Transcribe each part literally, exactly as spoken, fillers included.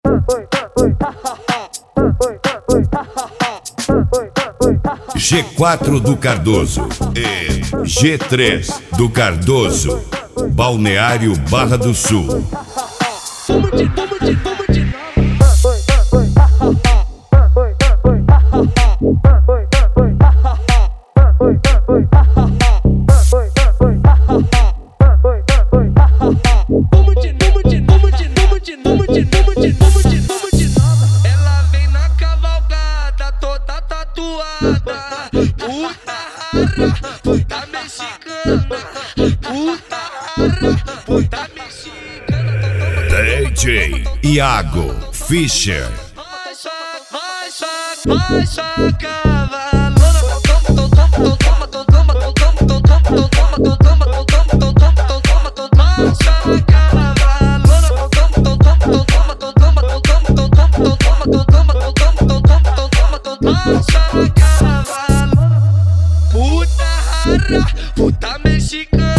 G quatro do Cardoso e G três do Cardoso, Balneário Barra do Sul. Vamos de, vamos de, vamos de. Ela vem na cavalgada toda tatuada. Puta rara, puta mexicana. Puta rara, puta mexicana. D J Iago Fischer. Vai só, vai só, vai só cavalona. Toma, toma, toma, toma, toma, toma, toma, toma, toma, toma, toma, toma, vai só cavalona. Puta rara, puta mexicana.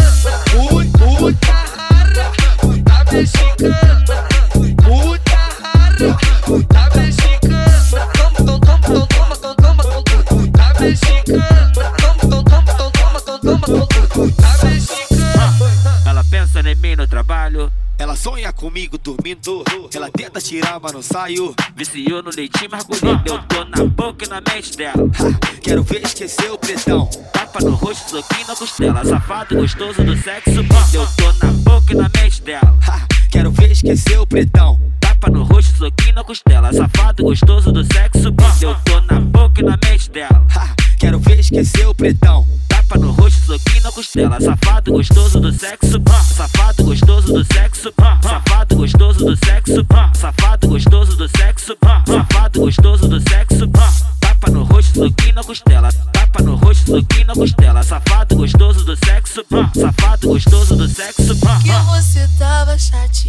Puta rara, puta mexicana. Puta rara, puta mexicana. Toma, toma, toma, toma, toma, puta mexicana. Toma, toma, toma, toma, toma, puta mexicana. Ela pensa em mim no trabalho. Ela sonha comigo dormindo. Ela tenta tirar, mas não saio. Viciou no leitinho margulhado. Eu tô na boca e na mente dela. Ha, quero ver esquecer o pretão. Tapa no rosto, soquinho na costela. Safado gostoso do sexo bom. Eu tô na boca e na mente dela. Ha, quero ver esquecer o pretão. Tapa no rosto, soquinho na costela. Safado gostoso do sexo bom. Eu tô na boca e na mente dela. Ha, quero ver esquecer o pretão. Tapa no rosto, soquinho na costela. Safado gostoso do sexo bom. Safado gostoso do sexo bom. Safado gostoso do sexo bom. Safado gostoso do sexo bom. Safado gostoso do sexo bom. Tapa no rosto, soquinho na costela. Tapa no rosto, soquinho na costela. Safado gostoso do sexo bom. Safado gostoso do sexo bom. Que você tava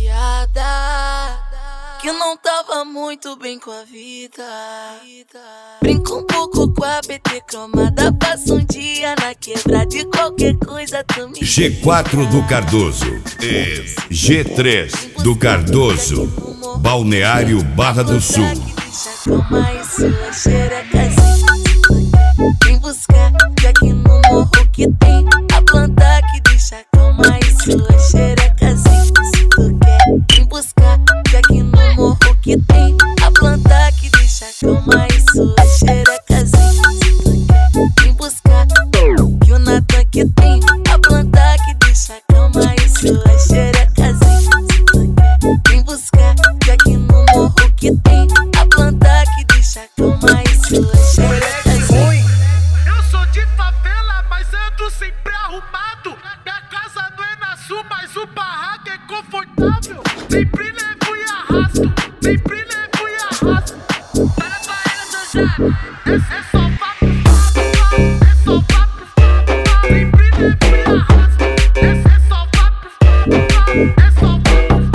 chateada, que não tava muito bem com a vida. Brinca um pouco com a B T camada. Passa um dia na quebra de qualquer coisa tu me G quatro do Cardoso e G três do Cardoso, Balneário Barra do Sul. Calma e sua xerecazinha. Vem buscar, que aqui no morro que tem a planta que deixa calma e sua xerecazinha. Se tu quer, vem buscar, que aqui no morro que tem a planta que deixa calma e sua xerecazinha. Se tu quer, vem buscar, que o Natan que tem a planta que deixa calma e sua xerecazinha. Se tu quer, vem buscar, que aqui no morro que tem a planta que deixa calma e sua xerecazinha. Eu sou de favela, mas ando sempre arrumado. Minha casa não é na sul, mas o barraco é confortável. Sempre levo e arrasto, sempre levo e arrasto. Para pra ela dançar, é, é só papo, é só papo. Sempre levo e arrasto, é, é só papo, é só papo,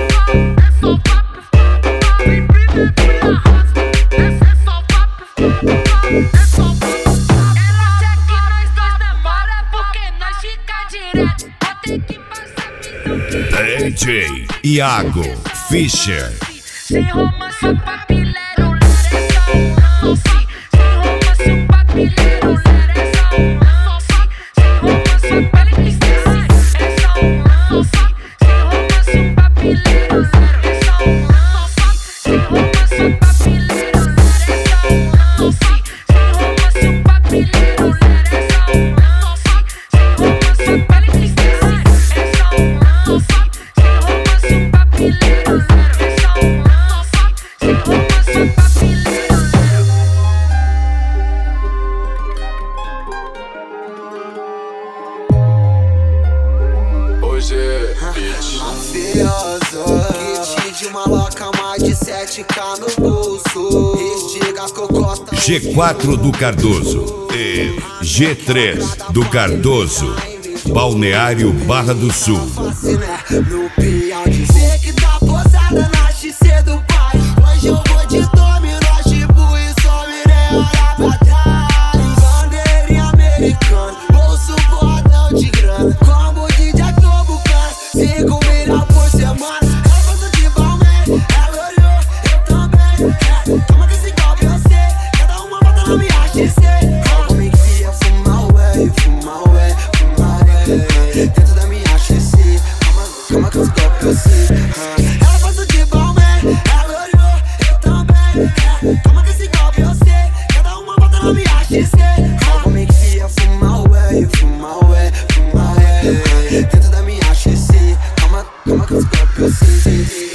é só papo. Sempre levo e arrasto, é, é só papo, é só papo. Ela quer que nós dois namora porque nós fica direto. Vou ter que passar visão que D J Iago Fischer. sem romance o papileiro, ler é só um lance. Sem romance o papileiro, ler é só um lance. Sem romance a pele que esquece, é só um lance. Sem romance o papileiro, ler é só um lance. Sem romance o papileiro, ler é só um lance. Sem romance o papileiro, ler é só um lance. Sem romance a pele que esquece, é só um lance. Sem romance o papileiro, ler é só um lance. Sem romance o papileiro. Hoje é beat mafioso, kit de maloca, mais de sete K no bolso. Estiga cocota. G quatro do Cardoso e G três do Cardoso, Balneário Barra do Sul. No peão dizer que tá posada na X C do pai. Hoje eu vou de dominó, chibu e só mirei olhar pra trás. Bandeirinha americana, bolso bordão de grana. Combo de Jacobo Cans, cinco milhões por semana. Eu faço de Balmain, ela olhou com esse golpe eu sei. Ela passou de Balmain, ela olhou, eu também. Toma com esse golpe eu sei, cada uma bota na minha X C. Algo me queria fumar ué, fumar ué, fumar ué. Dentro da minha X C, toma, toma com esse golpe eu sei.